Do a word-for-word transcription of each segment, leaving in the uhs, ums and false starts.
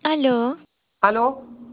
Aló, ¿Aló?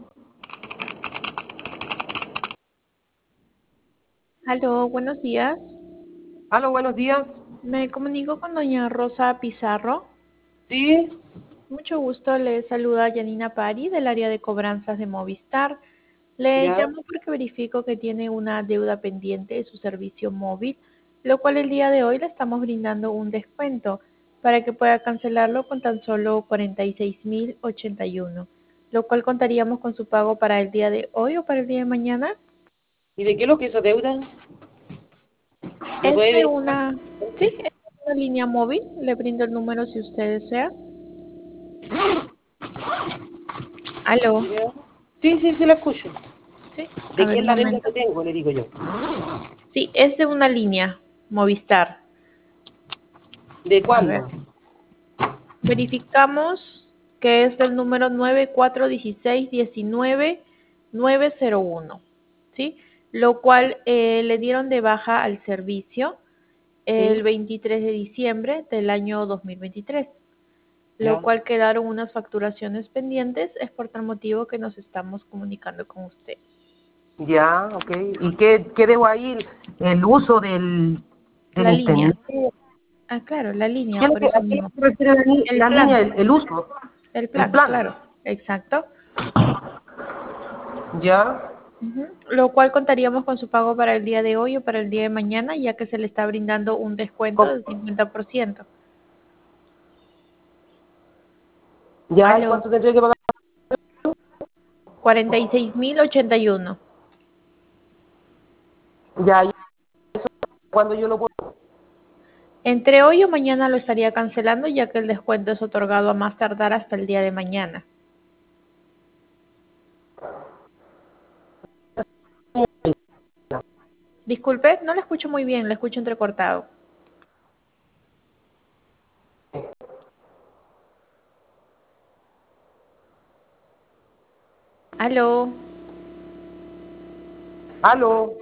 Aló, buenos días. ¿Aló? Buenos días. Me comunico con doña Rosa Pizarro. ¿Sí? Mucho gusto, le saluda Janina Pari del área de cobranzas de Movistar. Le ¿Ya? llamo porque verifico que tiene una deuda pendiente de su servicio móvil, lo cual el día de hoy le estamos brindando un descuento para que pueda cancelarlo con tan solo cuarenta y seis mil ochenta y uno, lo cual contaríamos con su pago para el día de hoy o para el día de mañana. ¿Y de qué es lo que es esa deuda? ¿Me Es puede de verificar? una, sí, es de una línea móvil. Le brindo el número si usted desea. Aló, ¿Ya? Sí, sí, sí, la escucho. sí, a ¿De qué ver es un la deuda momento. que tengo? Le digo yo. Sí, es de una línea Movistar. ¿De A ver, cuándo? verificamos que es del número nueve cuatro uno seis uno nueve nueve cero uno, ¿sí? Lo cual eh, le dieron de baja al servicio el ¿Sí? veintitrés de diciembre del año dos mil veintitrés, lo ¿Ya? cual quedaron unas facturaciones pendientes. Es por tal motivo que nos estamos comunicando con usted. Ya, ok. ¿Y qué, qué debo ahí? El uso del, del La internet. línea. Ah, claro, la línea, ¿Qué es lo por que, eso ¿A qué mismo. se refiere la, li- El la línea, plan, el, el uso, el el plan, plan? claro, exacto. ¿Ya? Ujú. Lo cual contaríamos con su pago para el día de hoy o para el día de mañana, ya que se le está brindando un descuento ¿Cómo? del cincuenta por ciento. ¿Ya? ¿Y Aló, cuánto tendría que pagar? cuarenta y seis mil ochenta y uno. Ya, ¿y cuándo yo lo puedo? Entre hoy o mañana lo estaría cancelando, ya que el descuento es otorgado a más tardar hasta el día de mañana. Disculpe, no le escucho muy bien, le escucho entrecortado. Aló. ¿Aló?